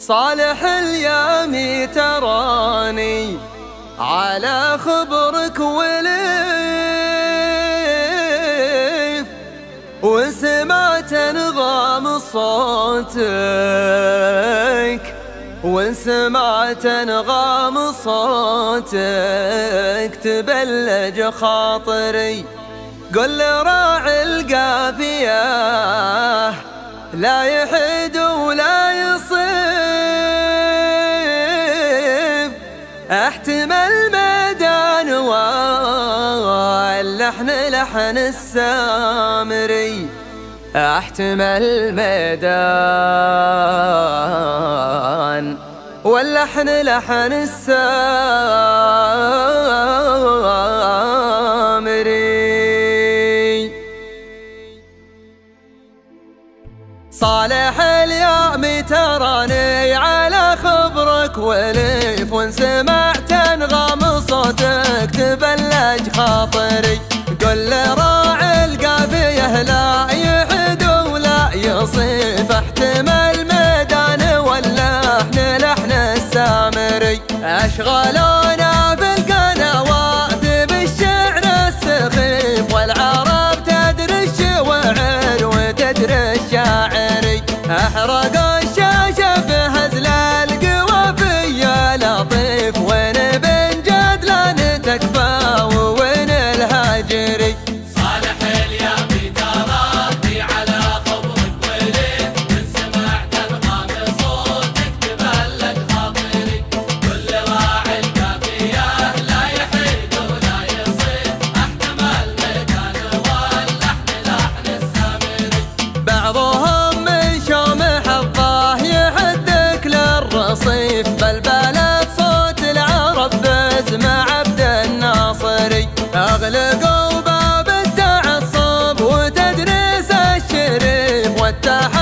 صالح اليامي تراني على خبرك وليف، وسمعت نغام صوتك، وسمعت نغام صوتك تبلج خاطري. قل راعي القافية لا يحد ولا يصيب، احتمل ميدان واللحن لحن السامري، احتمل ميدان واللحن لحن السامري. صالح اليامي تراني على خبرك وليف، وان سمعت انغام صوتك تبلج خاطري. قل راعي القافية لا يحد ولا يصيف، احتمل ميدان واللحن لحن السامري. اشغلونا بالقنوات بالشعر السخيف، والعرب تدري الشوعر وتدري الشاعري. احرقوا الشاشة بهزل القوافية لطيف، وين بن جدلان تكفى وين الهاجري. صالح اليامي تراني على خبرك وليف، من سمعت انغام صوتك تبلج خاطري. كل راعي القافية لا يحيد ولا يصيد، احتمل ميدان واللحن لحن السامري. بعضهم من شوم حظاه يحدك للرصيف، بلبلت صوت العرب باسم عبد الناصري. اغلقوا باب التعصب وتدريس الشريف والتحدي